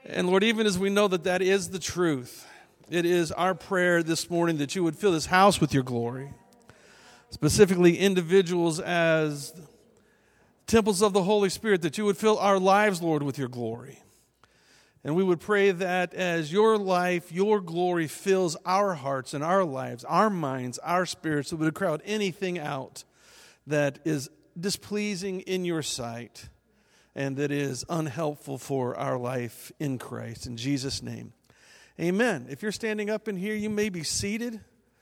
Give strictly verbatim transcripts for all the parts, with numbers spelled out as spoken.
And Lord, even as we know that that is the truth, it is our prayer this morning that you would fill this house with your glory, specifically individuals as temples of the Holy Spirit, that you would fill our lives, Lord, with your glory. And we would pray that as your life, your glory fills our hearts and our lives, our minds, our spirits, it would crowd anything out that is displeasing in your sight and that is unhelpful for our life in Christ. In Jesus' name, amen. If you're standing up in here, you may be seated.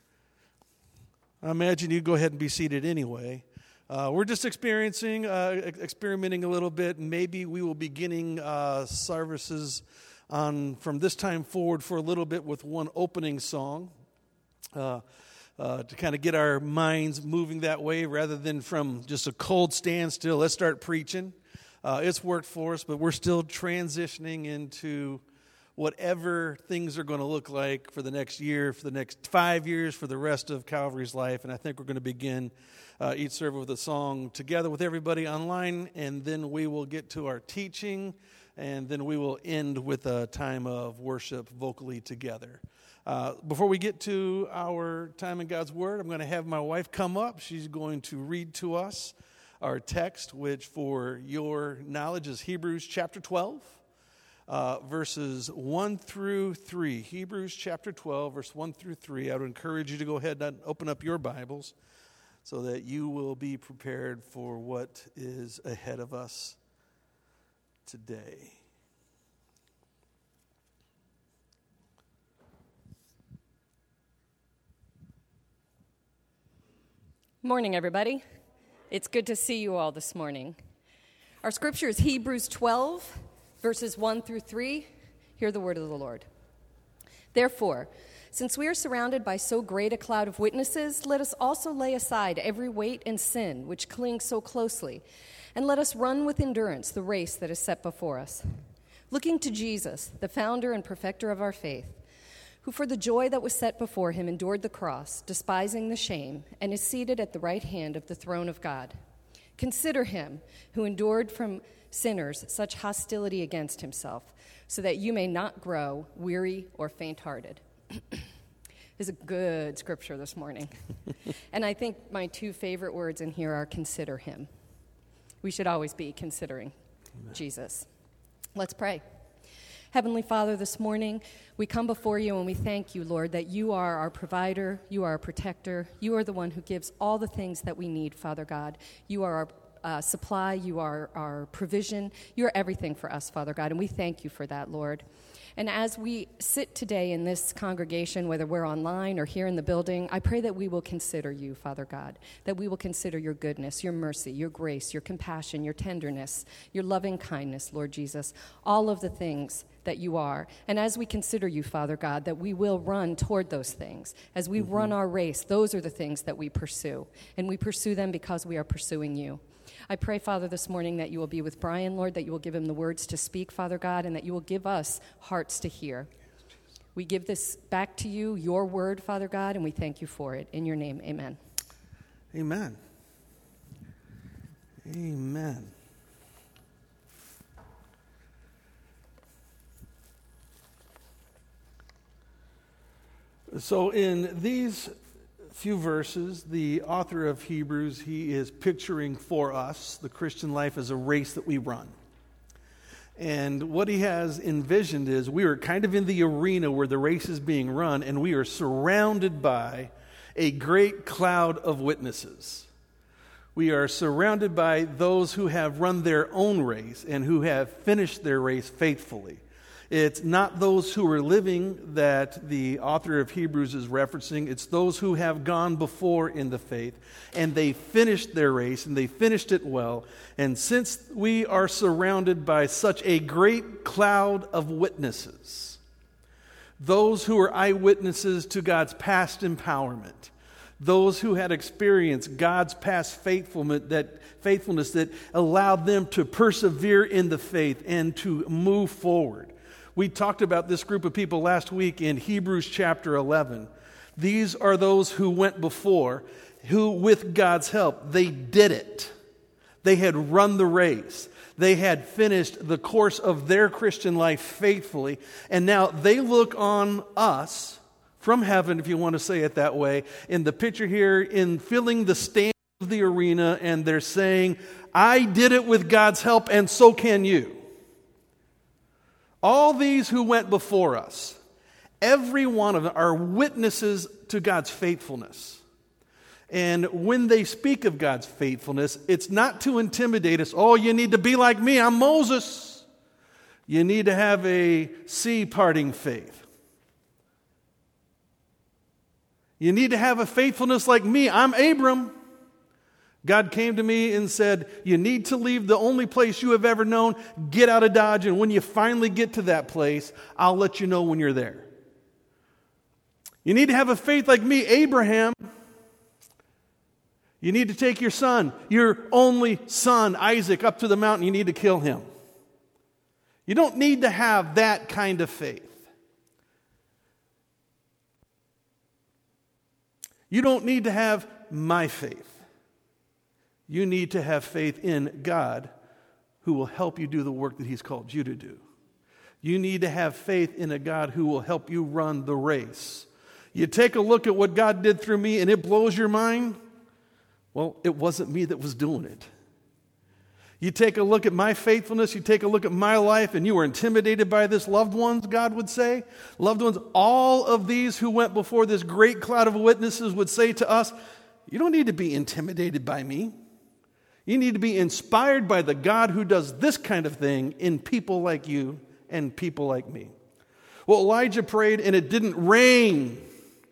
I imagine you'd go ahead and be seated anyway. Uh, we're just experiencing, uh, experimenting a little bit, and maybe we will be beginning uh, services on from this time forward for a little bit with one opening song uh, uh, to kind of get our minds moving that way rather than from just a cold standstill. Let's start preaching. Uh, it's worked for us, but we're still transitioning into whatever things are going to look like for the next year, for the next five years, for the rest of Calvary's life. And I think we're going to begin uh, each service with a song together with everybody online, and then we will get to our teaching, and then we will end with a time of worship vocally together. Uh, before we get to our time in God's Word, I'm going to have my wife come up. She's going to read to us our text, which for your knowledge is Hebrews chapter twelve. Uh, verses one through three. Hebrews chapter twelve, verse one through three. I would encourage you to go ahead and open up your Bibles so that you will be prepared for what is ahead of us today. Morning, everybody. It's good to see you all this morning. Our scripture is Hebrews twelve, verses one through three. Hear the word of the Lord. Therefore, since we are surrounded by so great a cloud of witnesses, let us also lay aside every weight and sin which clings so closely, and let us run with endurance the race that is set before us, looking to Jesus, the founder and perfecter of our faith, who for the joy that was set before him endured the cross, despising the shame, and is seated at the right hand of the throne of God. Consider him who endured from sinners such hostility against himself, so that you may not grow weary or faint-hearted. This is a good scripture this morning. And I think my two favorite words in here are consider him. We should always be considering Amen. Jesus. Let's pray. Heavenly Father, this morning we come before you and we thank you, Lord, that you are our provider, you are our protector, you are the one who gives all the things that we need, Father God. You are our Uh, supply, you are our provision, you are everything for us, Father God, and we thank you for that, Lord. And as we sit today in this congregation, whether we're online or here in the building, I pray that we will consider you, Father God, that we will consider your goodness, your mercy, your grace, your compassion, your tenderness, your loving kindness, Lord Jesus, all of the things that you are. And as we consider you, Father God, that we will run toward those things. As we mm-hmm. run our race, those are the things that we pursue, and we pursue them because we are pursuing you. I pray, Father, this morning that you will be with Brian, Lord, that you will give him the words to speak, Father God, and that you will give us hearts to hear. We give this back to you, your word, Father God, and we thank you for it. In your name, amen. Amen. Amen. So in these few verses, the author of Hebrews, he is picturing for us the Christian life as a race that we run. And what he has envisioned is we are kind of in the arena where the race is being run, and we are surrounded by a great cloud of witnesses. We are surrounded by those who have run their own race and who have finished their race faithfully. It's not those who are living that the author of Hebrews is referencing. It's those who have gone before in the faith, and they finished their race, and they finished it well. And since we are surrounded by such a great cloud of witnesses, those who are eyewitnesses to God's past empowerment, those who had experienced God's past faithfulness that faithfulness that allowed them to persevere in the faith and to move forward. We talked about this group of people last week in Hebrews chapter eleven. These are those who went before, who with God's help, they did it. They had run the race. They had finished the course of their Christian life faithfully, and now they look on us from heaven, if you want to say it that way, in the picture here, in filling the stand of the arena, and they're saying, I did it with God's help, and so can you. All these who went before us, every one of them are witnesses to God's faithfulness. And when they speak of God's faithfulness, it's not to intimidate us. Oh, you need to be like me. I'm Moses. You need to have a sea parting faith. You need to have a faithfulness like me. I'm Abram. God came to me and said, you need to leave the only place you have ever known. Get out of Dodge. And when you finally get to that place, I'll let you know when you're there. You need to have a faith like me, Abraham. You need to take your son, your only son, Isaac, up to the mountain. You need to kill him. You don't need to have that kind of faith. You don't need to have my faith. You need to have faith in God who will help you do the work that He's called you to do. You need to have faith in a God who will help you run the race. You take a look at what God did through me and it blows your mind. Well, it wasn't me that was doing it. You take a look at my faithfulness, you take a look at my life, and you were intimidated by this, loved ones, God would say. Loved ones, all of these who went before this great cloud of witnesses would say to us, you don't need to be intimidated by me. You need to be inspired by the God who does this kind of thing in people like you and people like me. Well, Elijah prayed and it didn't rain.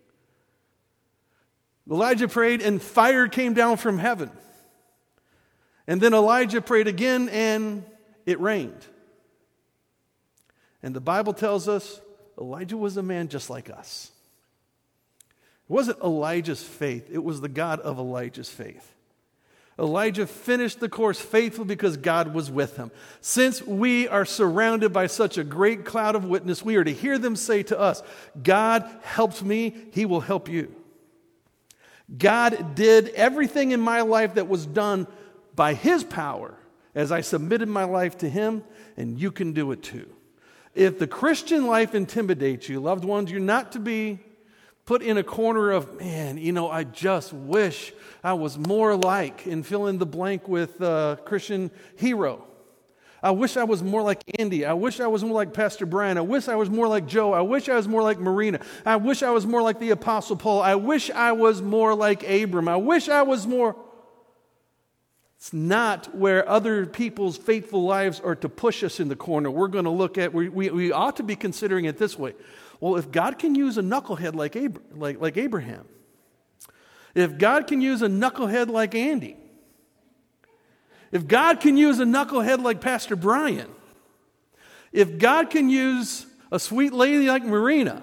Elijah prayed and fire came down from heaven. And then Elijah prayed again and it rained. And the Bible tells us Elijah was a man just like us. It wasn't Elijah's faith, it was the God of Elijah's faith. Elijah finished the course faithful because God was with him. Since we are surrounded by such a great cloud of witness, we are to hear them say to us, God helped me, He will help you. God did everything in my life that was done by His power as I submitted my life to Him, and you can do it too. If the Christian life intimidates you, loved ones, you're not to be put in a corner of, man, you know, I just wish I was more like, and fill in the blank with uh, Christian hero. I wish I was more like Andy. I wish I was more like Pastor Brian. I wish I was more like Joe. I wish I was more like Marina. I wish I was more like the Apostle Paul. I wish I was more like Abram. I wish I was more... It's not where other people's faithful lives are to push us in the corner. We're going to look at, we, we, we ought to be considering it this way. Well, if God can use a knucklehead like, Ab- like, like Abraham, if God can use a knucklehead like Andy, if God can use a knucklehead like Pastor Brian, if God can use a sweet lady like Marina,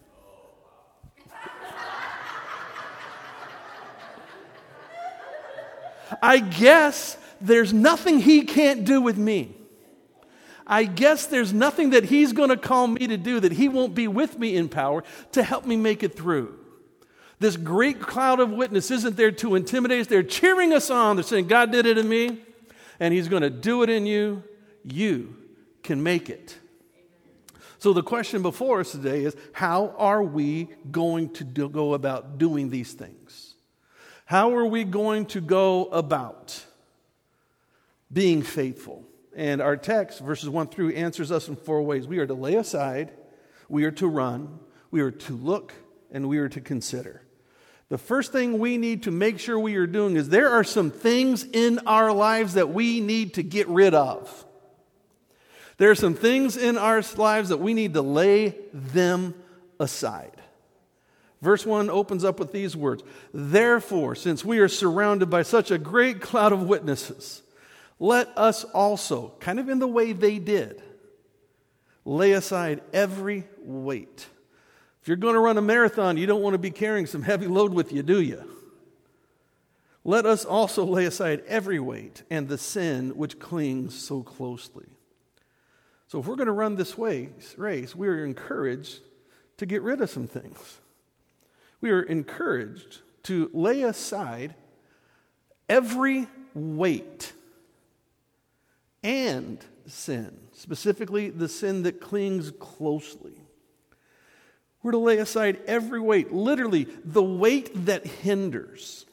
I guess there's nothing He can't do with me. I guess there's nothing that He's going to call me to do that He won't be with me in power to help me make it through. This great cloud of witness isn't there to intimidate us. They're cheering us on. They're saying, God did it in me, and He's going to do it in you. You can make it. So the question before us today is, how are we going to do, go about doing these things? How are we going to go about being faithful? And our text, verses one through, answers us in four ways. We are to lay aside, we are to run, we are to look, and we are to consider. The first thing we need to make sure we are doing is there are some things in our lives that we need to get rid of. There are some things in our lives that we need to lay them aside. Verse one opens up with these words, therefore, since we are surrounded by such a great cloud of witnesses, let us also, kind of in the way they did, lay aside every weight. If you're going to run a marathon, you don't want to be carrying some heavy load with you, do you? Let us also lay aside every weight and the sin which clings so closely. So if we're going to run this race, we are encouraged to get rid of some things. We are encouraged to lay aside every weight and sin, specifically the sin that clings closely. We're to lay aside every weight, literally the weight that hinders.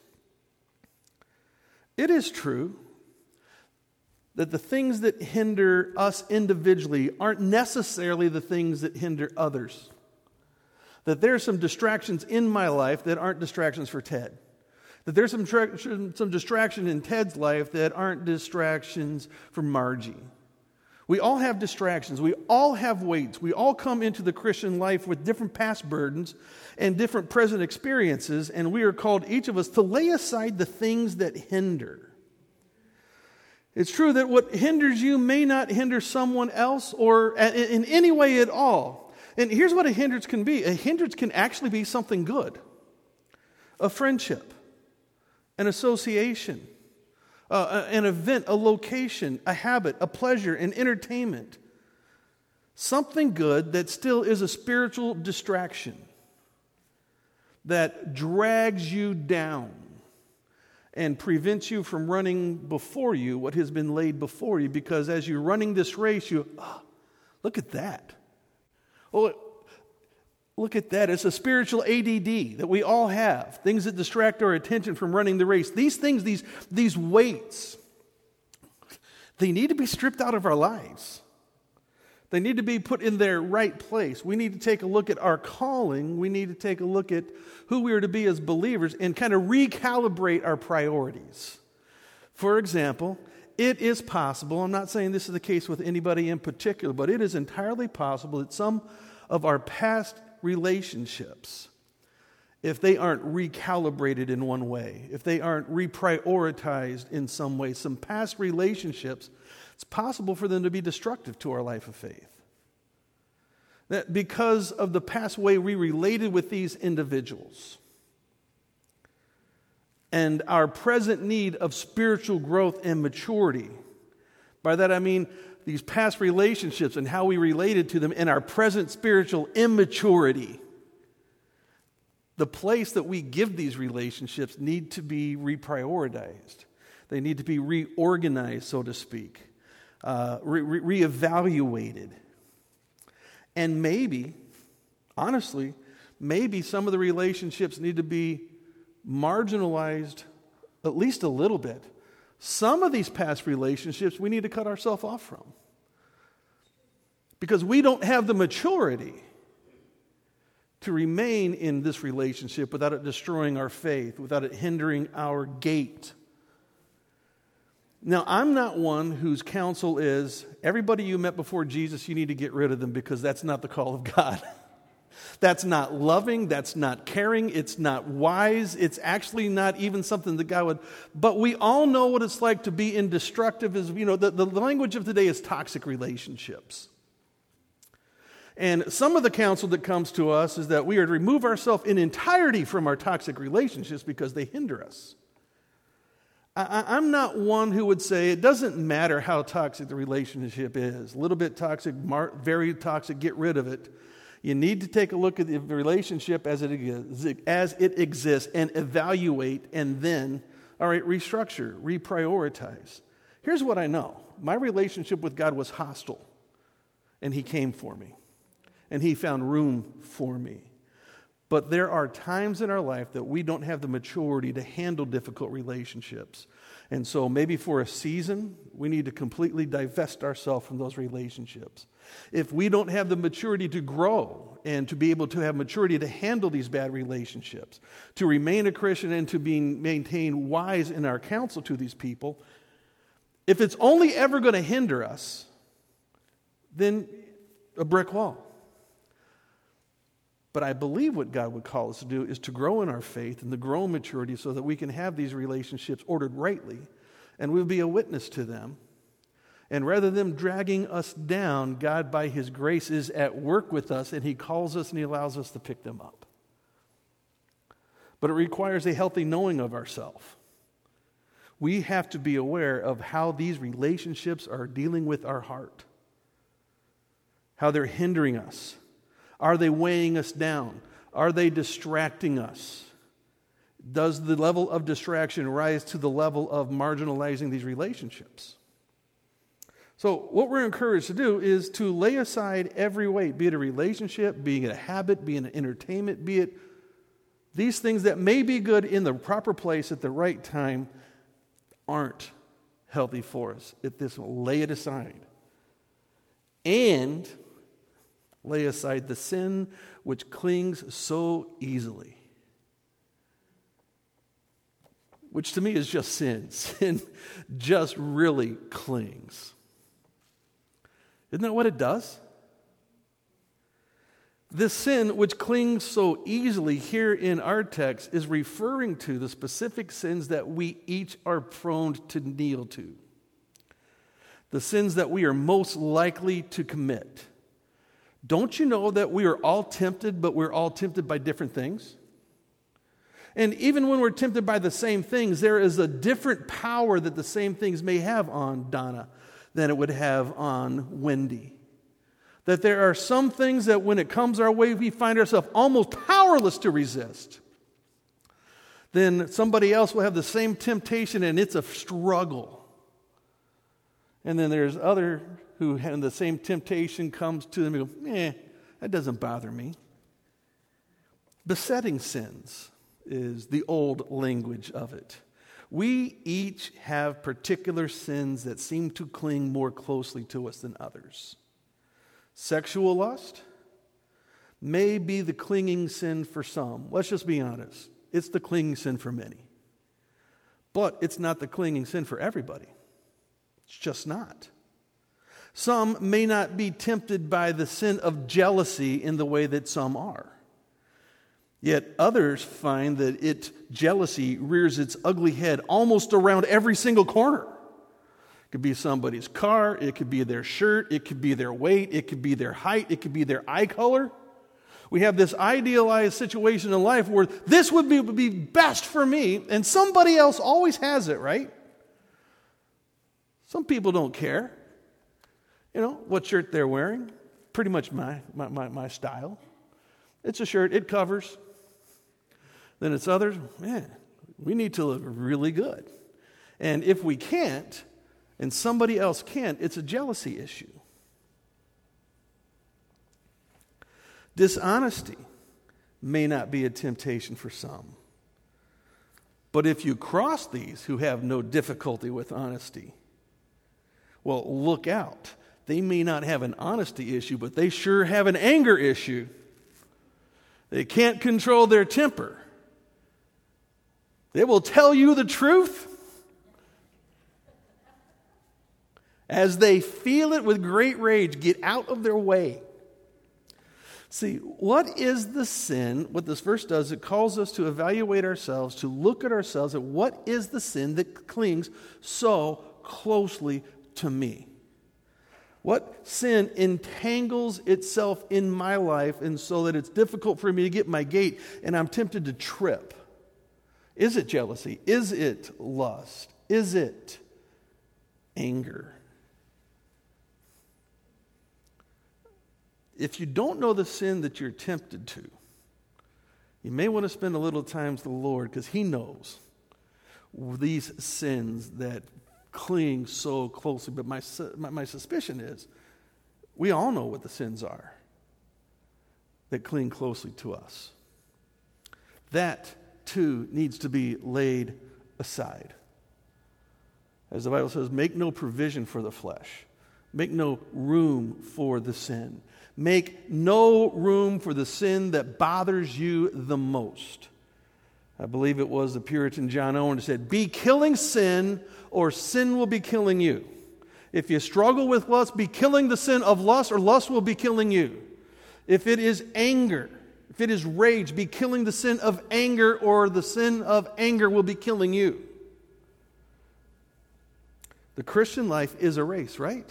It is true that the things that hinder us individually aren't necessarily the things that hinder others. That there are some distractions in my life that aren't distractions for Ted. That there's some, tra- some distraction in Ted's life that aren't distractions for Margie. We all have distractions. We all have weights. We all come into the Christian life with different past burdens and different present experiences, and we are called, each of us, to lay aside the things that hinder. It's true that what hinders you may not hinder someone else or in any way at all. And here's what a hindrance can be. A hindrance can actually be something good. A friendship, an association, uh, an event, a location, a habit, a pleasure, an entertainment. Something good that still is a spiritual distraction that drags you down and prevents you from running before you what has been laid before you, because as you're running this race, you, oh, look at that. Oh, look at that. It's a spiritual A D D that we all have, things that distract our attention from running the race. These things, these, these weights, they need to be stripped out of our lives. They need to be put in their right place. We need to take a look at our calling. We need to take a look at who we are to be as believers and kind of recalibrate our priorities. For example, it is possible, I'm not saying this is the case with anybody in particular, but it is entirely possible that some of our past relationships, if they aren't recalibrated in one way, if they aren't reprioritized in some way, some past relationships, it's possible for them to be destructive to our life of faith. That because of the past way we related with these individuals and our present need of spiritual growth and maturity, by that I mean these past relationships and how we related to them and our present spiritual immaturity, the place that we give these relationships need to be reprioritized. They need to be reorganized, so to speak. Uh, re- re- reevaluated. And maybe, honestly, maybe some of the relationships need to be marginalized at least a little bit. Some of these past relationships we need to cut ourselves off from. Because we don't have the maturity to remain in this relationship without it destroying our faith, without it hindering our gait. Now, I'm not one whose counsel is, everybody you met before Jesus, you need to get rid of them, because that's not the call of God. That's not loving, that's not caring, it's not wise, it's actually not even something that God would, but we all know what it's like to be in destructive, is, you know, the, the language of today is toxic relationships. And some of the counsel that comes to us is that we are to remove ourselves in entirety from our toxic relationships because they hinder us. I'm not one who would say it doesn't matter how toxic the relationship is. A little bit toxic, very toxic, get rid of it. You need to take a look at the relationship as it as it exists and evaluate, and then, all right, restructure, reprioritize. Here's what I know. My relationship with God was hostile, and He came for me, and He found room for me. But there are times in our life that we don't have the maturity to handle difficult relationships. And so maybe for a season, we need to completely divest ourselves from those relationships. If we don't have the maturity to grow and to be able to have maturity to handle these bad relationships, to remain a Christian and to be maintain wise in our counsel to these people, if it's only ever going to hinder us, then a brick wall. But I believe what God would call us to do is to grow in our faith and to grow in maturity so that we can have these relationships ordered rightly and we'll be a witness to them. And rather than dragging us down, God, by His grace, is at work with us, and He calls us and He allows us to pick them up. But it requires a healthy knowing of ourselves. We have to be aware of how these relationships are dealing with our heart, how they're hindering us. Are they weighing us down? Are they distracting us? Does the level of distraction rise to the level of marginalizing these relationships? So what we're encouraged to do is to lay aside every weight, be it a relationship, be it a habit, be it an entertainment, be it these things that may be good in the proper place at the right time aren't healthy for us. At this, lay it aside. And lay aside the sin which clings so easily. Which to me is just sin. Sin just really clings. Isn't that what it does? This sin, which clings so easily here in our text, is referring to the specific sins that we each are prone to kneel to. The sins that we are most likely to commit. Don't you know that we are all tempted, but we're all tempted by different things? And even when we're tempted by the same things, there is a different power that the same things may have on Donna than it would have on Wendy. That there are some things that when it comes our way, we find ourselves almost powerless to resist. Then somebody else will have the same temptation and it's a struggle. And then there's other who have the same temptation comes to them and go, eh, that doesn't bother me. Besetting sins is the old language of it. We each have particular sins that seem to cling more closely to us than others. Sexual lust may be the clinging sin for some. Let's just be honest. It's the clinging sin for many. But it's not the clinging sin for everybody. It's just not. Some may not be tempted by the sin of jealousy in the way that some are. Yet others find that it jealousy rears its ugly head almost around every single corner. It could be somebody's car, it could be their shirt, it could be their weight, it could be their height, it could be their eye color. We have this idealized situation in life where this would be, would be best for me, and somebody else always has it, right? Some people don't care. You know, what shirt they're wearing. Pretty much my, my, my, my style. It's a shirt, it covers. Then it's others, man, we need to look really good. And if we can't, and somebody else can't, it's a jealousy issue. Dishonesty may not be a temptation for some. But if you cross these who have no difficulty with honesty, well, look out. They may not have an honesty issue, but they sure have an anger issue. They can't control their temper. They will tell you the truth as they feel it with great rage. Get out of their way. See, what is the sin? What this verse does, it calls us to evaluate ourselves, to look at ourselves at what is the sin that clings so closely to me. What sin entangles itself in my life and so that it's difficult for me to get my gait and I'm tempted to trip? Is it jealousy? Is it lust? Is it anger? If you don't know the sin that you're tempted to, you may want to spend a little time with the Lord because He knows these sins that cling so closely. But my, my, my suspicion is we all know what the sins are that cling closely to us. That, too, needs to be laid aside. As the Bible says, make no provision for the flesh. Make no room for the sin. Make no room for the sin that bothers you the most. I believe it was the Puritan John Owen who said, be killing sin or sin will be killing you. If you struggle with lust, be killing the sin of lust or lust will be killing you. If it is anger, if it is rage, be killing the sin of anger or the sin of anger will be killing you. The Christian life is a race, right?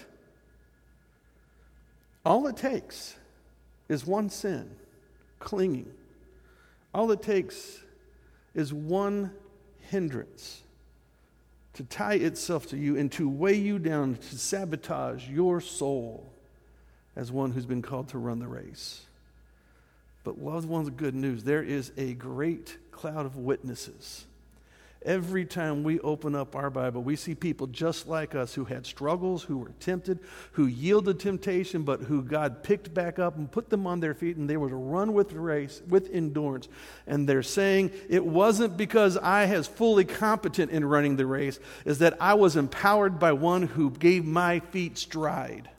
All it takes is one sin, clinging. All it takes is one hindrance to tie itself to you and to weigh you down, to sabotage your soul as one who's been called to run the race. But loved ones, good news, there is a great cloud of witnesses Every time we open up our Bible, we see people just like us who had struggles, who were tempted, who yielded temptation, but who God picked back up and put them on their feet, and they were to run with the race, with endurance. And they're saying, it wasn't because I was fully competent in running the race, is that I was empowered by one who gave my feet stride.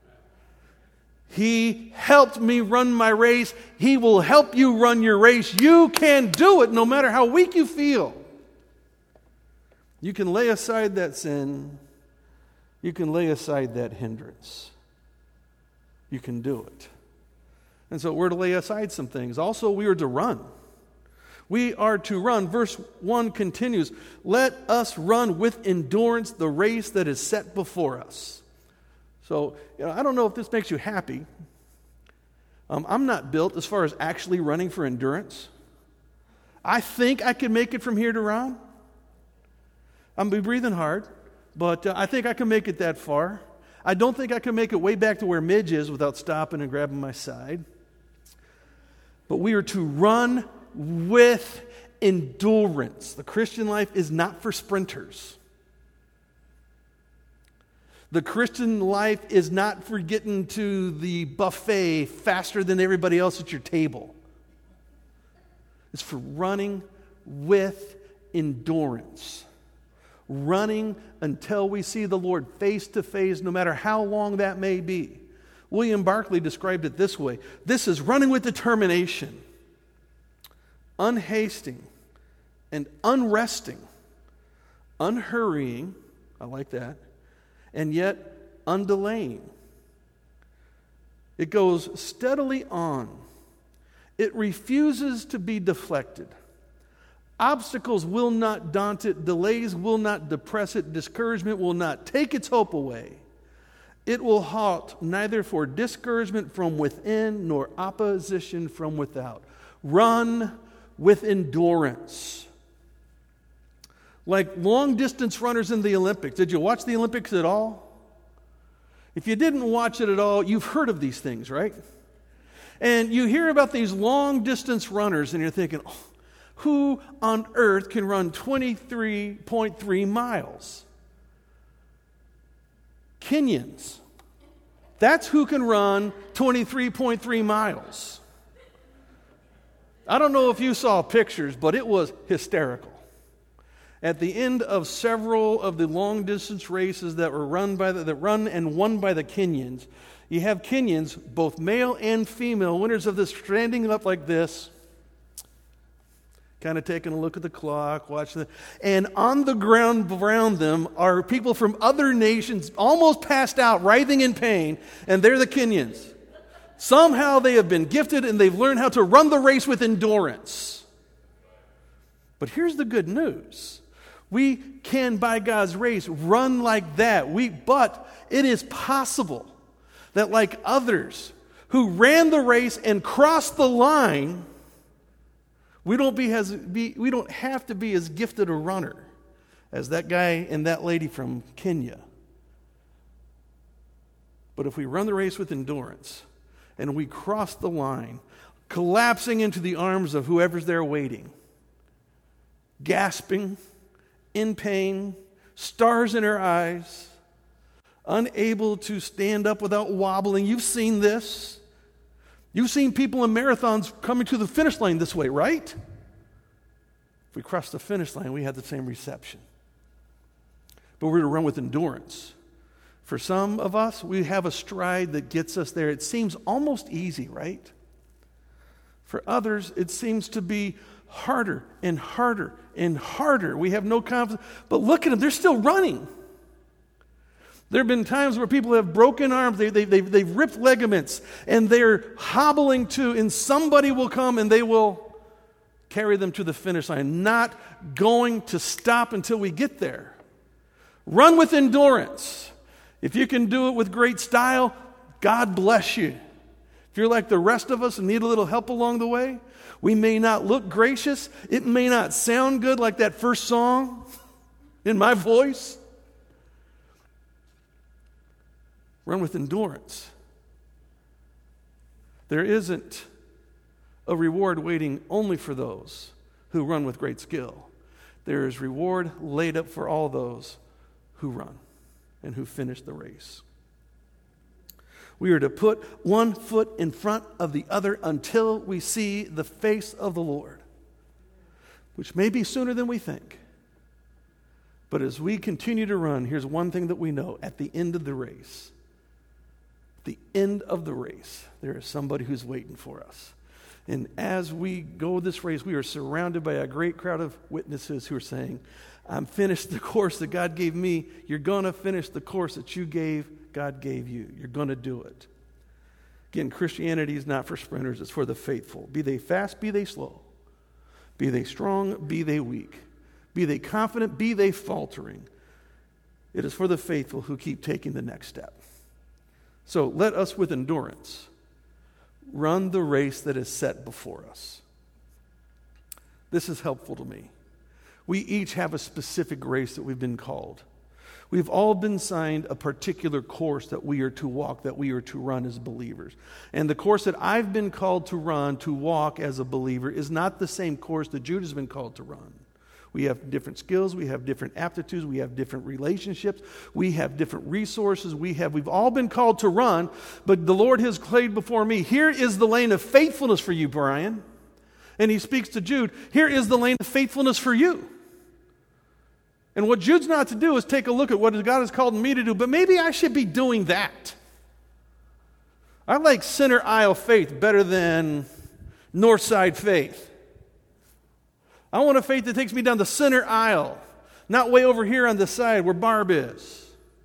He helped me run my race. He will help you run your race. You can do it no matter how weak you feel. You can lay aside that sin. You can lay aside that hindrance. You can do it. And so we're to lay aside some things. Also, we are to run. We are to run. Verse one continues, let us run with endurance the race that is set before us. So, you know, I don't know if this makes you happy. Um, I'm not built as far as actually running for endurance. I think I can make it from here to Ron. I'm going to be breathing hard, but uh, I think I can make it that far. I don't think I can make it way back to where Midge is without stopping and grabbing my side. But we are to run with endurance. The Christian life is not for sprinters. The Christian life is not for getting to the buffet faster than everybody else at your table. It's for running with endurance. Running until we see the Lord face to face, no matter how long that may be. William Barclay described it this way. This is running with determination, unhasting and unresting, unhurrying, I like that, and yet undelaying. It goes steadily on. It refuses to be deflected. Obstacles will not daunt it. Delays will not depress it. Discouragement will not take its hope away. It will halt neither for discouragement from within nor opposition from without. Run with endurance. Like long-distance runners in the Olympics. Did you watch the Olympics at all? If you didn't watch it at all, you've heard of these things, right? And you hear about these long-distance runners, and you're thinking, oh, who on earth can run twenty-three point three miles? Kenyans. That's who can run twenty-three point three miles. I don't know if you saw pictures, but it was hysterical. At the end of several of the long-distance races that were run by the, that run and won by the Kenyans, you have Kenyans, both male and female, winners of this, standing up like this, kind of taking a look at the clock, watching the, and on the ground around them are people from other nations, almost passed out, writhing in pain, and they're the Kenyans. Somehow they have been gifted and they've learned how to run the race with endurance. But here's the good news. We can, by God's grace, run like that. We, but it is possible that like others who ran the race and crossed the line, we don't be as be, we don't have to be as gifted a runner as that guy and that lady from Kenya. But if we run the race with endurance and we cross the line, collapsing into the arms of whoever's there waiting, gasping, in pain, stars in her eyes, unable to stand up without wobbling. You've seen this. You've seen people in marathons coming to the finish line this way, right? If we cross the finish line, we have the same reception. But we're to run with endurance. For some of us, we have a stride that gets us there. It seems almost easy, right? For others, it seems to be harder and harder and harder. We have no confidence. But look at them, they're still running. There have been times where people have broken arms, they, they, they've, they've ripped ligaments, and they're hobbling to, and somebody will come and they will carry them to the finish line, not going to stop until we get there. Run with endurance. If you can do it with great style, God bless you. If you're like the rest of us and need a little help along the way, we may not look gracious. It may not sound good like that first song in my voice. Run with endurance. There isn't a reward waiting only for those who run with great skill. there is reward laid up for all those who run and who finish the race. We are to put one foot in front of the other until we see the face of the Lord, which may be sooner than we think. But as we continue to run, here's one thing that we know. At the end of the race, the end of the race, there is somebody who's waiting for us. And as we go this race, we are surrounded by a great crowd of witnesses who are saying, I'm finished the course that God gave me. You're going to finish the course that you gave, God gave you. You're going to do it. Again, Christianity is not for sprinters. It's for the faithful. Be they fast, be they slow. Be they strong, be they weak. Be they confident, be they faltering. It is for the faithful who keep taking the next step. So let us with endurance run the race that is set before us. This is helpful to me. We each have a specific race that we've been called. We've all been assigned a particular course that we are to walk, that we are to run as believers. And the course that I've been called to run, to walk as a believer, is not the same course that Jude has been called to run. We have different skills, we have different aptitudes, we have different relationships, we have different resources, we have, we've all been called to run, but the Lord has laid before me, here is the lane of faithfulness for you, Brian. And he speaks to Jude, here is the lane of faithfulness for you. And what Jude's not to do is take a look at what God has called me to do, but maybe I should be doing that. I like center aisle faith better than north side faith. I want a faith that takes me down the center aisle, not way over here on the side where Barb is.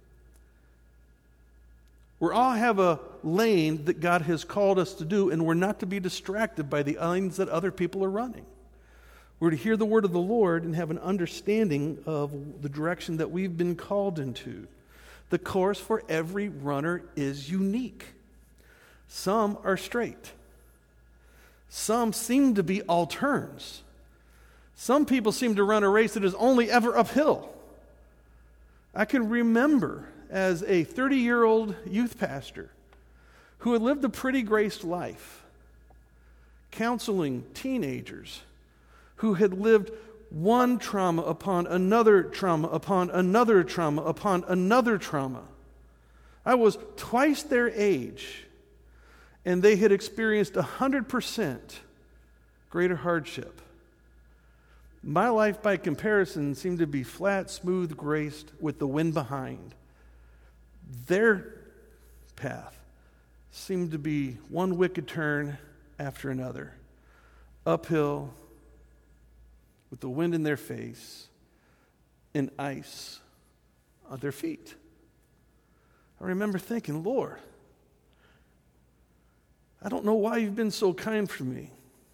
We all have a lane that God has called us to do, and we're not to be distracted by the lanes that other people are running. We're to hear the word of the Lord and have an understanding of the direction that we've been called into. The course for every runner is unique. Some are straight. Some seem to be all turns. Some people seem to run a race that is only ever uphill. I can remember as a thirty-year-old youth pastor who had lived a pretty graced life, counseling teenagers who had lived one trauma upon another trauma upon another trauma upon another trauma. I was twice their age, and they had experienced one hundred percent greater hardship. My life, by comparison, seemed to be flat, smooth, graced, with the wind behind. Their path seemed to be one wicked turn after another, uphill, with the wind in their face and ice on their feet. I remember thinking, Lord, I don't know why you've been so kind for me.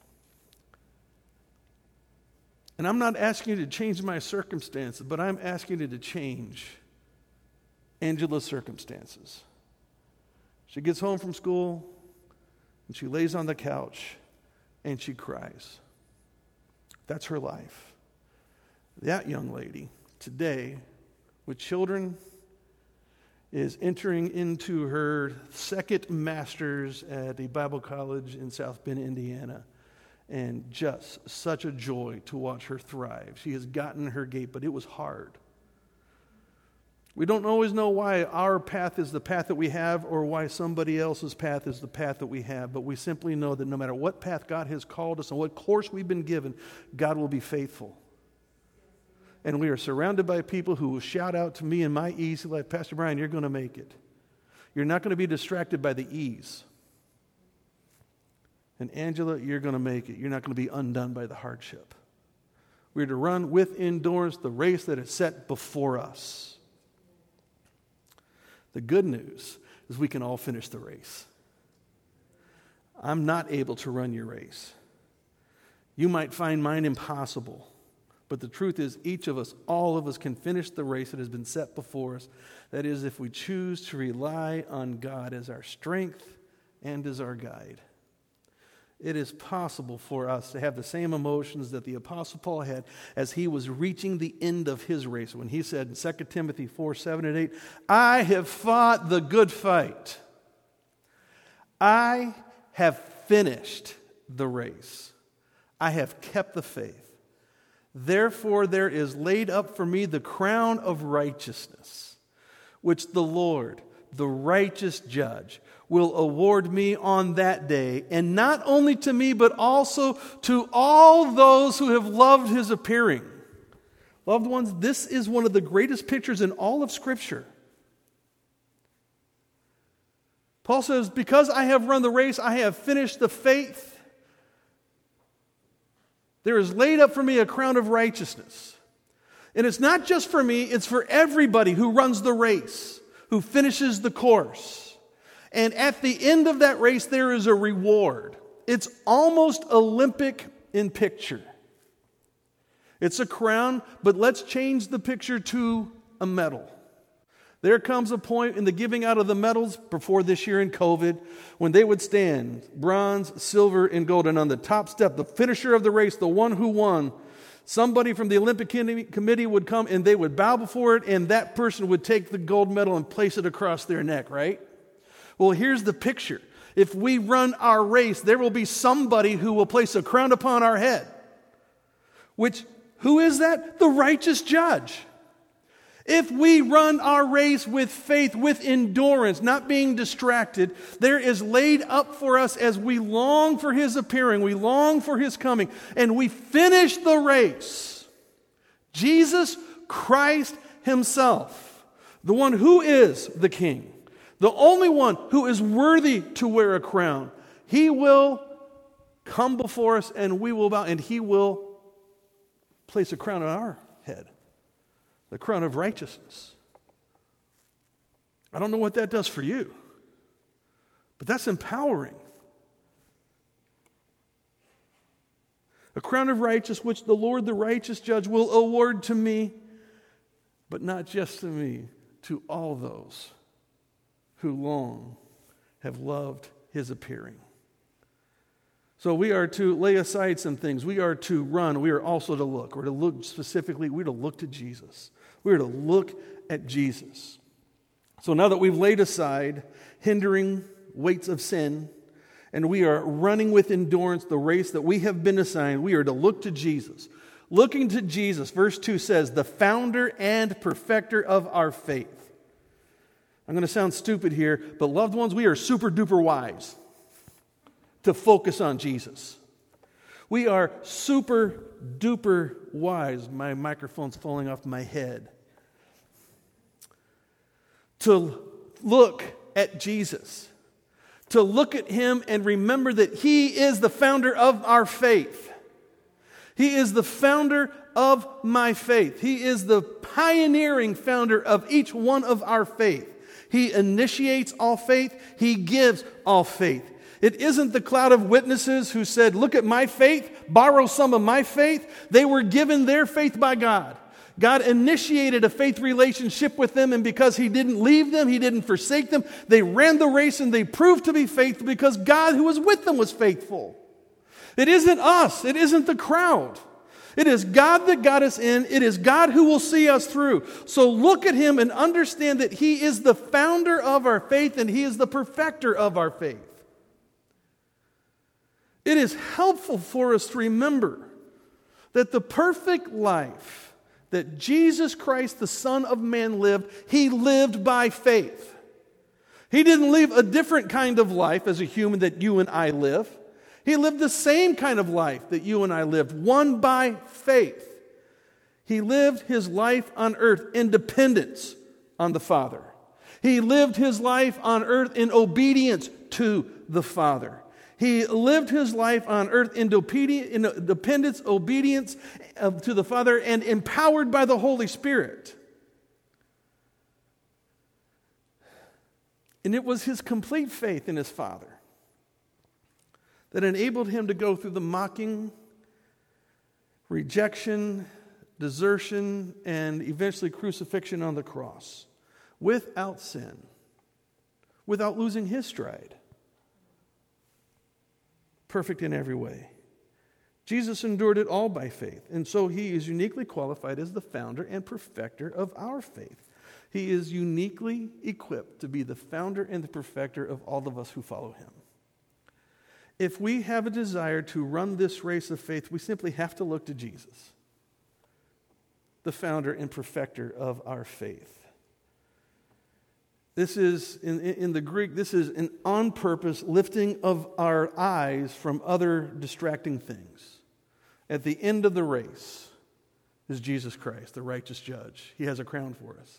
And I'm not asking you to change my circumstances, but I'm asking you to change Angela's circumstances. She gets home from school, and she lays on the couch, and she cries. That's her life. That young lady, today, with children, is entering into her second master's at a Bible college in South Bend, Indiana. And just such a joy to watch her thrive. She has gotten her gate, but it was hard. We don't always know why our path is the path that we have or why somebody else's path is the path that we have, but we simply know that no matter what path God has called us and what course we've been given, God will be faithful. And we are surrounded by people who will shout out to me in my easy life, Pastor Brian, you're going to make it. You're not going to be distracted by the ease. And Angela, you're going to make it. You're not going to be undone by the hardship. We're to run with endurance the race that is set before us. The good news is we can all finish the race. I'm not able to run your race. You might find mine impossible. But the truth is, each of us, all of us, can finish the race that has been set before us. That is, if we choose to rely on God as our strength and as our guide. It is possible for us to have the same emotions that the Apostle Paul had as he was reaching the end of his race. When he said in Second Timothy four, seven, and eight, I have fought the good fight. I have finished the race. I have kept the faith. Therefore there is laid up for me the crown of righteousness, which the Lord, the righteous judge, will award me on that day, and not only to me, but also to all those who have loved his appearing. Loved ones, this is one of the greatest pictures in all of Scripture. Paul says, because I have run the race, I have finished the faith. There is laid up for me a crown of righteousness. And it's not just for me, it's for everybody who runs the race, who finishes the course. And at the end of that race, there is a reward. It's almost Olympic in picture. It's a crown, but let's change the picture to a medal. There comes a point in the giving out of the medals before this year in COVID when they would stand bronze, silver, and gold. And on the top step, the finisher of the race, the one who won, somebody from the Olympic Committee would come and they would bow before it, and that person would take the gold medal and place it across their neck, right? Well, here's the picture. If we run our race, there will be somebody who will place a crown upon our head. Which, who is that? The righteous judge. If we run our race with faith, with endurance, not being distracted, there is laid up for us as we long for his appearing, we long for his coming, and we finish the race. Jesus Christ himself, the one who is the King, the only one who is worthy to wear a crown, he will come before us and we will bow, and he will place a crown on our head. The crown of righteousness. I don't know what that does for you, but that's empowering. A crown of righteousness which the Lord, the righteous judge, will award to me, but not just to me, to all those who long have loved his appearing. So we are to lay aside some things. We are to run. We are also to look. We're to look specifically, we're to look to Jesus. We're to look at Jesus. So now that we've laid aside hindering weights of sin, and we are running with endurance the race that we have been assigned, we are to look to Jesus. Looking to Jesus, verse two says, the founder and perfecter of our faith. I'm going to sound stupid here, but loved ones, we are super duper wise to focus on Jesus. We are super duper wise. My microphone's falling off my head. To look at Jesus. To look at him and remember that he is the founder of our faith. He is the founder of my faith. He is the pioneering founder of each one of our faith. He initiates all faith. He gives all faith. It isn't the cloud of witnesses who said, look at my faith, borrow some of my faith. They were given their faith by God. God initiated a faith relationship with them, and because he didn't leave them, he didn't forsake them, they ran the race and they proved to be faithful because God who was with them was faithful. It isn't us. It isn't the crowd. It is God that got us in. It is God who will see us through. So look at him and understand that he is the founder of our faith and he is the perfecter of our faith. It is helpful for us to remember that the perfect life that Jesus Christ, the Son of Man, lived, he lived by faith. He didn't live a different kind of life as a human that you and I live. He lived the same kind of life that you and I lived, one by faith. He lived his life on earth in dependence on the Father. He lived his life on earth in obedience to the Father. He lived his life on earth in dependence, obedience to the Father, and empowered by the Holy Spirit. And it was his complete faith in his Father that enabled him to go through the mocking, rejection, desertion, and eventually crucifixion on the cross without sin, without losing his stride. Perfect in every way. Jesus endured it all by faith, and so he is uniquely qualified as the founder and perfecter of our faith. He is uniquely equipped to be the founder and the perfecter of all of us who follow him. If we have a desire to run this race of faith, we simply have to look to Jesus. the founder and perfecter of our faith. This is, in, in the Greek, this is an on-purpose lifting of our eyes from other distracting things. At the end of the race is Jesus Christ, the righteous judge. He has a crown for us.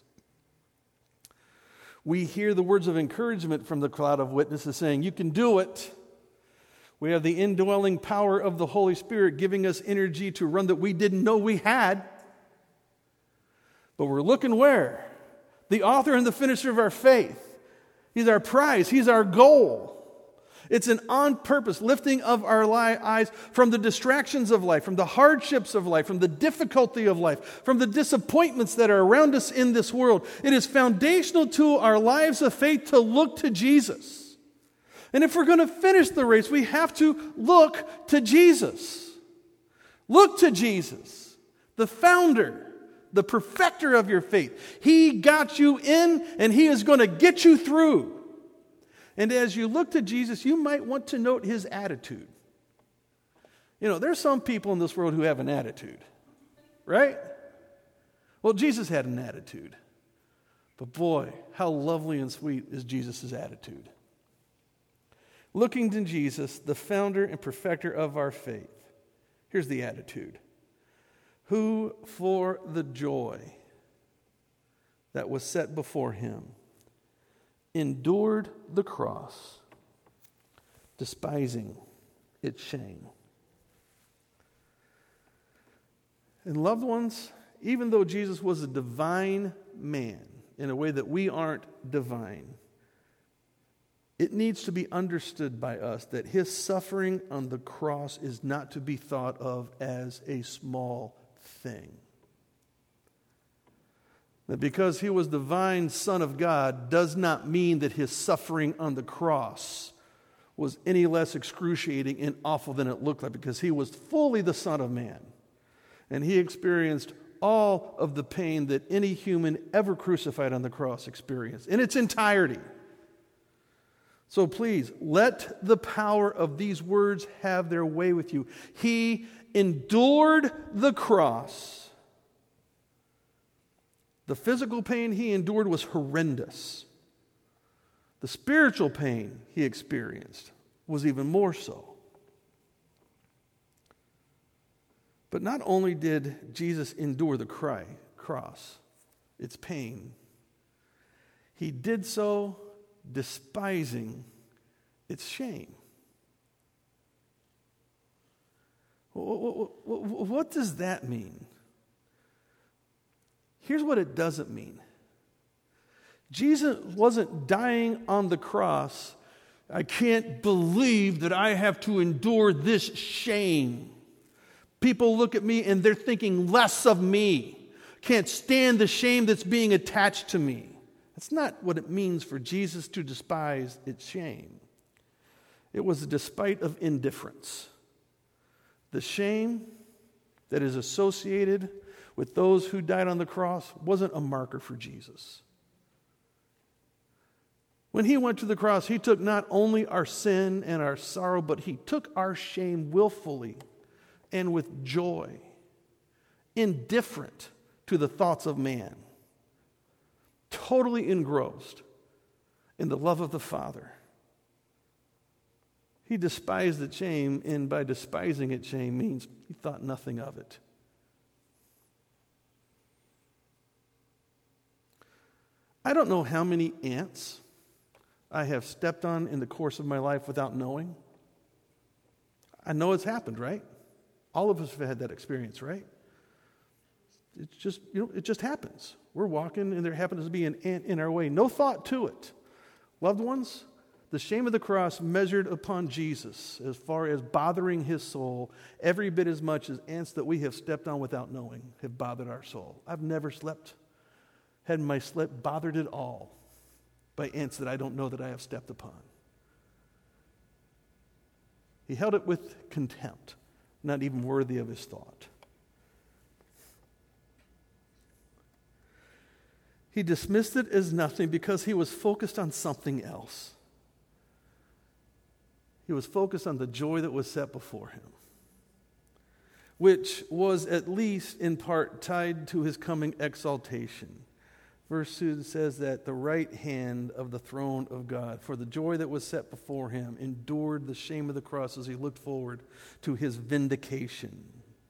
We hear the words of encouragement from the cloud of witnesses saying, you can do it. We have the indwelling power of the Holy Spirit giving us energy to run that we didn't know we had. But we're looking where? The author and the finisher of our faith. He's our prize. He's our goal. It's an on-purpose lifting of our li- eyes from the distractions of life, from the hardships of life, from the difficulty of life, from the disappointments that are around us in this world. It is foundational to our lives of faith to look to Jesus. And if we're going to finish the race, we have to look to Jesus. Look to Jesus, the founder, the perfecter of your faith. He got you in, and He is going to get you through. And as you look to Jesus, you might want to note His attitude. You know, there's some people in this world who have an attitude, right? Well, Jesus had an attitude. But boy, how lovely and sweet is Jesus' attitude. Looking to Jesus, the founder and perfecter of our faith. Here's the attitude. Who for the joy that was set before Him endured the cross, despising its shame. And loved ones, even though Jesus was a divine man in a way that we aren't divine, it needs to be understood by us that His suffering on the cross is not to be thought of as a small thing. That because He was divine Son of God does not mean that His suffering on the cross was any less excruciating and awful than it looked like, because He was fully the Son of Man. And He experienced all of the pain that any human ever crucified on the cross experienced in its entirety. So please, let the power of these words have their way with you. He endured the cross. The physical pain He endured was horrendous. The spiritual pain He experienced was even more so. But not only did Jesus endure the cry, cross, its pain, He did so despising its shame. What does that mean? Here's what it doesn't mean. Jesus wasn't dying on the cross. I can't believe that I have to endure this shame. People look at me and they're thinking less of me. Can't stand the shame that's being attached to me. That's not what it means for Jesus to despise its shame. It was a despite of indifference. The shame that is associated with those who died on the cross wasn't a marker for Jesus. When He went to the cross, He took not only our sin and our sorrow, but He took our shame willfully and with joy, indifferent to the thoughts of man, totally engrossed in the love of the Father. He despised the shame, and by despising its shame means He thought nothing of it. I don't know how many ants I have stepped on in the course of my life without knowing. I know it's happened, right? All of us have had that experience, right? It's just, you know, it just happens. We're walking and there happens to be an ant in our way. No thought to it. Loved ones, the shame of the cross measured upon Jesus as far as bothering His soul every bit as much as ants that we have stepped on without knowing have bothered our soul. I've never slept, had my sleep bothered at all by ants that I don't know that I have stepped upon. He held it with contempt, not even worthy of His thought. He dismissed it as nothing because He was focused on something else. He was focused on the joy that was set before Him. which was at least in part tied to his coming exaltation. Verse two says that the right hand of the throne of God, for the joy that was set before him, endured the shame of the cross as he looked forward to his vindication.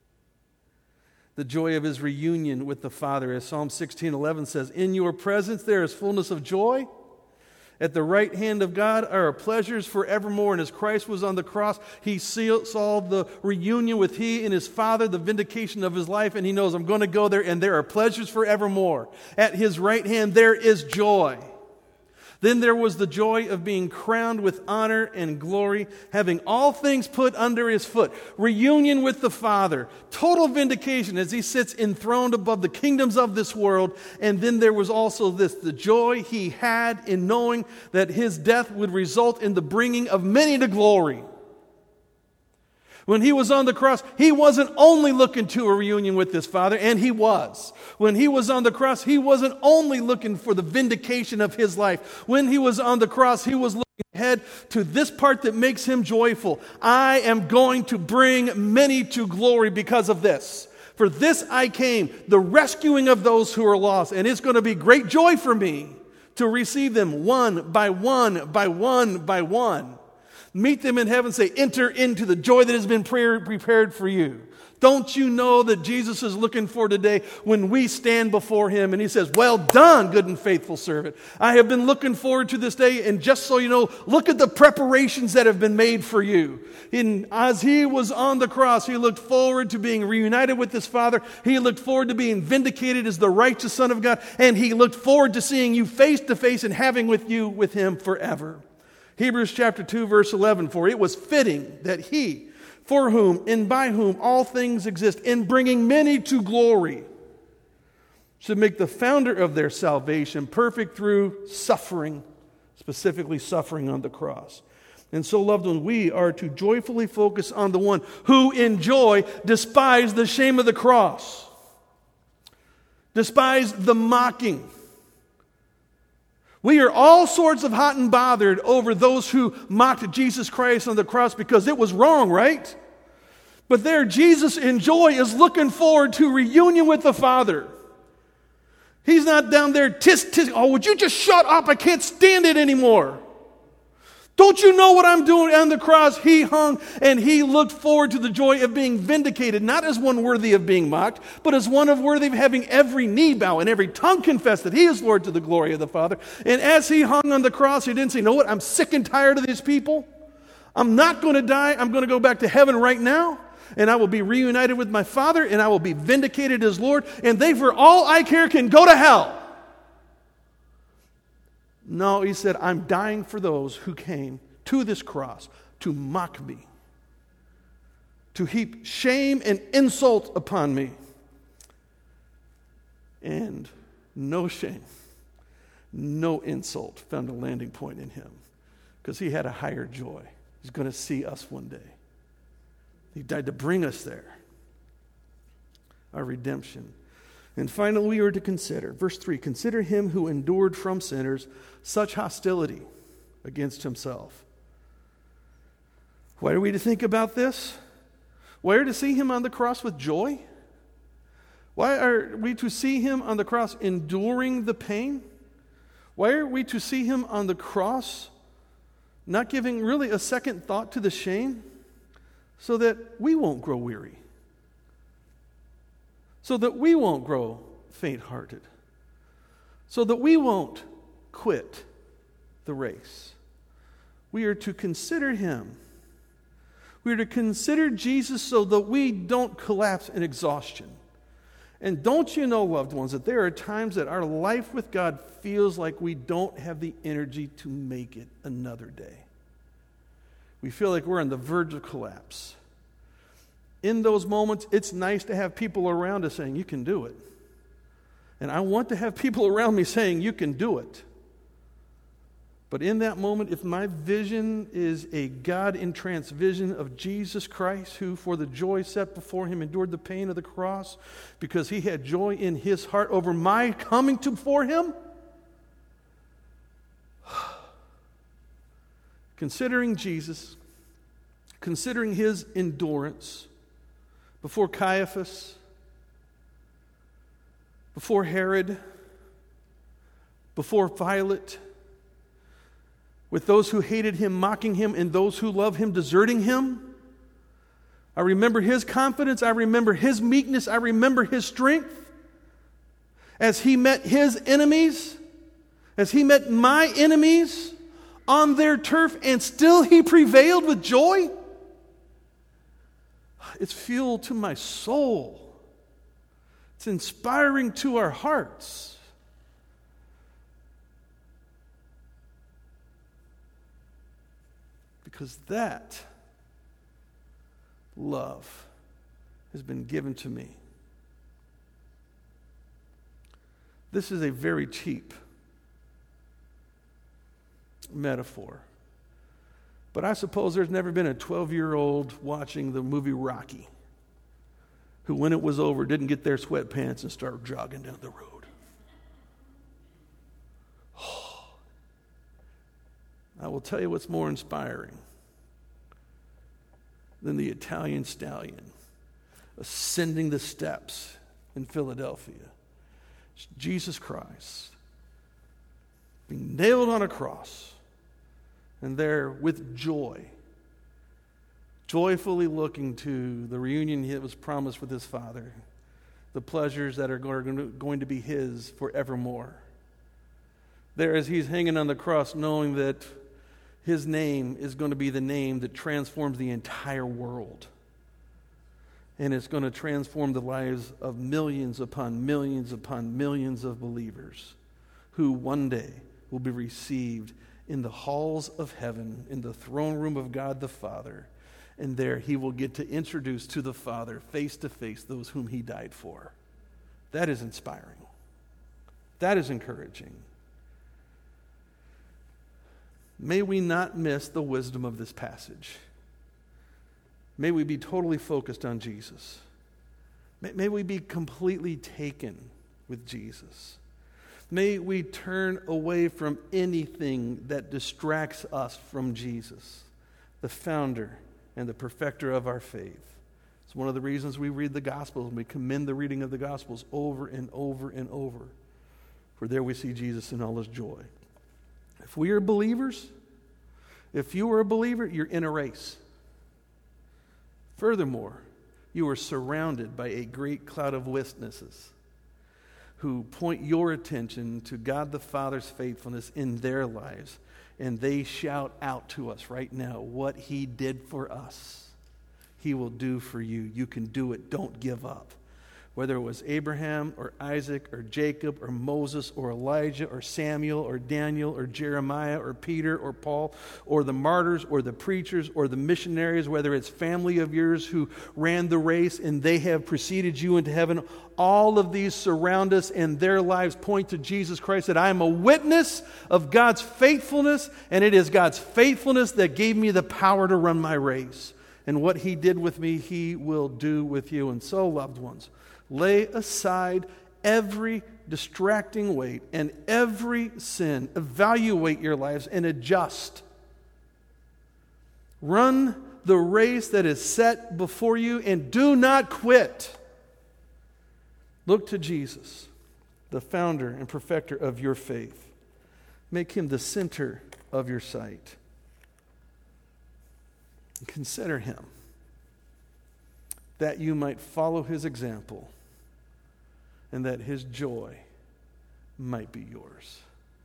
The joy of his reunion with the Father, as Psalm sixteen eleven says, in your presence there is fullness of joy. At the right hand of God are pleasures forevermore. And as Christ was on the cross, he saw the reunion with he and his Father, the vindication of his life, and he knows, I'm going to go there, and there are pleasures forevermore. At his right hand there is joy. Then there was the joy of being crowned with honor and glory, having all things put under his foot. Reunion with the Father. Total vindication as he sits enthroned above the kingdoms of this world. And then there was also this, the joy he had in knowing that his death would result in the bringing of many to glory. When he was on the cross, he wasn't only looking to a reunion with his Father, and he was. When he was on the cross, he wasn't only looking for the vindication of his life. When he was on the cross, he was looking ahead to this part that makes him joyful. I am going to bring many to glory because of this. For this I came, the rescuing of those who are lost, and it's going to be great joy for me to receive them one by one by one by one. Meet them in heaven, say, enter into the joy that has been prepared for you. Don't you know that Jesus is looking for today when we stand before him and he says, well done, good and faithful servant. I have been looking forward to this day, and just so you know, look at the preparations that have been made for you. And as he was on the cross, he looked forward to being reunited with his Father. He looked forward to being vindicated as the righteous Son of God. And he looked forward to seeing you face to face and having with you with him forever. Hebrews chapter two, verse eleven, for it was fitting that he, for whom and by whom all things exist, in bringing many to glory, should make the founder of their salvation perfect through suffering, specifically suffering on the cross. And so, loved ones, we are to joyfully focus on the one who in joy despised the shame of the cross, despised the mocking. We are all sorts of hot and bothered over those who mocked Jesus Christ on the cross because it was wrong, right? But there, Jesus in joy is looking forward to reunion with the Father. He's not down there, tisk, tisk, oh, would you just shut up? I can't stand it anymore. Don't you know what I'm doing on the cross? He hung and he looked forward to the joy of being vindicated, not as one worthy of being mocked, but as one of worthy of having every knee bow and every tongue confess that he is Lord to the glory of the Father. And as he hung on the cross, he didn't say, you know what, I'm sick and tired of these people. I'm not going to die. I'm going to go back to heaven right now, and I will be reunited with my Father, and I will be vindicated as Lord, and they, for all I care, can go to hell. No, he said, I'm dying for those who came to this cross to mock me, to heap shame and insult upon me. And no shame, no insult found a landing point in him, because he had a higher joy. He's going to see us one day. He died to bring us there, our redemption. And finally, we are to consider, verse three, consider him who endured from sinners such hostility against himself. Why are we to think about this? Why are we to see him on the cross with joy? Why are we to see him on the cross enduring the pain? Why are we to see him on the cross not giving really a second thought to the shame? So that we won't grow weary. So that we won't grow faint-hearted. So that we won't quit the race. We are to consider him. We are to consider Jesus so that we don't collapse in exhaustion. And don't you know, loved ones, that there are times that our life with God feels like we don't have the energy to make it another day. We feel like we're on the verge of collapse. In those moments, it's nice to have people around us saying, you can do it. And I want to have people around me saying, you can do it. But in that moment, if my vision is a God-entranced vision of Jesus Christ, who for the joy set before him endured the pain of the cross because he had joy in his heart over my coming to before him, considering Jesus, considering his endurance, before Caiaphas, before Herod, before Pilate, with those who hated him mocking him and those who love him deserting him. I remember his confidence. I remember his meekness. I remember his strength as he met his enemies, as he met my enemies on their turf, and still he prevailed with joy. It's fuel to my soul. It's inspiring to our hearts. Because that love has been given to me. This is a very cheap metaphor. But I suppose there's never been a twelve-year-old watching the movie Rocky who, when it was over, didn't get their sweatpants and start jogging down the road. Oh. I will tell you what's more inspiring than the Italian stallion ascending the steps in Philadelphia. It's Jesus Christ being nailed on a cross, and there with joy, joyfully looking to the reunion that was promised with his Father, the pleasures that are going to be his forevermore. There as he's hanging on the cross, knowing that his name is going to be the name that transforms the entire world. And it's going to transform the lives of millions upon millions upon millions of believers who one day will be received in the halls of heaven, in the throne room of God the Father. And there he will get to introduce to the Father face to face those whom he died for. That is inspiring. That is encouraging. May we not miss the wisdom of this passage. May we be totally focused on Jesus. May, may we be completely taken with Jesus. May we turn away from anything that distracts us from Jesus, the founder and the perfecter of our faith. It's one of the reasons we read the Gospels, and we commend the reading of the Gospels over and over and over. For there we see Jesus in all his joy. If we are believers, if you are a believer, you're in a race. Furthermore, you are surrounded by a great cloud of witnesses who point your attention to God the Father's faithfulness in their lives. And they shout out to us right now what he did for us, he will do for you. You can do it. Don't give up. Whether it was Abraham or Isaac or Jacob or Moses or Elijah or Samuel or Daniel or Jeremiah or Peter or Paul or the martyrs or the preachers or the missionaries, whether it's family of yours who ran the race and they have preceded you into heaven, all of these surround us and their lives point to Jesus Christ, that I am a witness of God's faithfulness, and it is God's faithfulness that gave me the power to run my race. And what he did with me, he will do with you. And so, loved ones, lay aside every distracting weight and every sin. Evaluate your lives and adjust. Run the race that is set before you and do not quit. Look to Jesus, the founder and perfecter of your faith. Make him the center of your sight. Consider him, that you might follow his example and that his joy might be yours.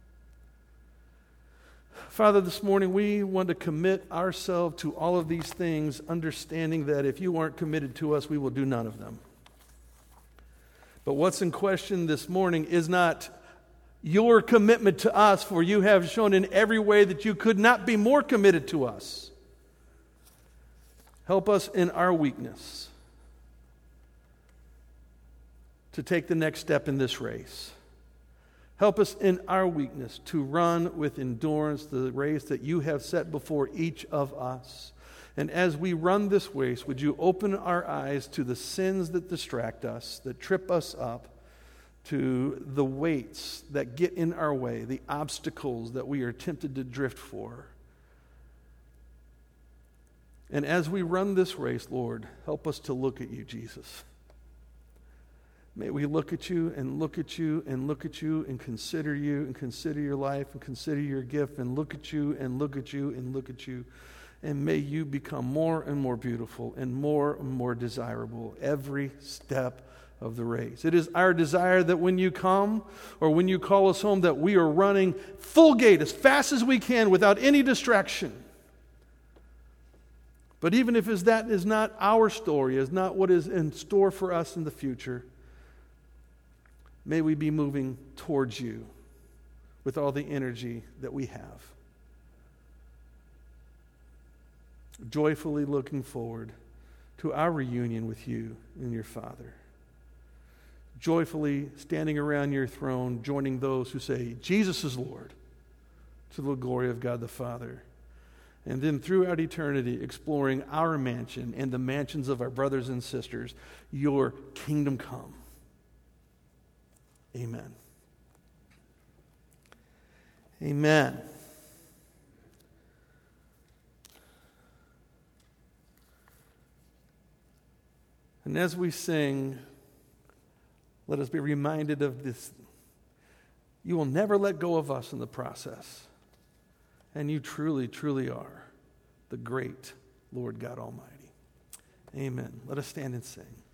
Father, this morning we want to commit ourselves to all of these things, understanding that if you aren't committed to us, we will do none of them. But what's in question this morning is not your commitment to us, for you have shown in every way that you could not be more committed to us. Help us in our weakness to take the next step in this race. Help us in our weakness to run with endurance the race that you have set before each of us. And as we run this race, would you open our eyes to the sins that distract us, that trip us up, to the weights that get in our way, the obstacles that we are tempted to drift for. And as we run this race, Lord, help us to look at you, Jesus. May we look at you and look at you and look at you and consider you and consider your life and consider your gift and look at you and look at you and look at you. And may you become more and more beautiful and more and more desirable every step of the race. It is our desire that when you come or when you call us home, that we are running full gait as fast as we can without any distraction. But even if that is not our story, is not what is in store for us in the future, may we be moving towards you with all the energy that we have. Joyfully looking forward to our reunion with you and your Father. Joyfully standing around your throne, joining those who say, Jesus is Lord, to the glory of God the Father. And then throughout eternity, exploring our mansion and the mansions of our brothers and sisters, your kingdom come. Amen. Amen. And as we sing, let us be reminded of this. You will never let go of us in the process. And you truly, truly are the great Lord God Almighty. Amen. Let us stand and sing.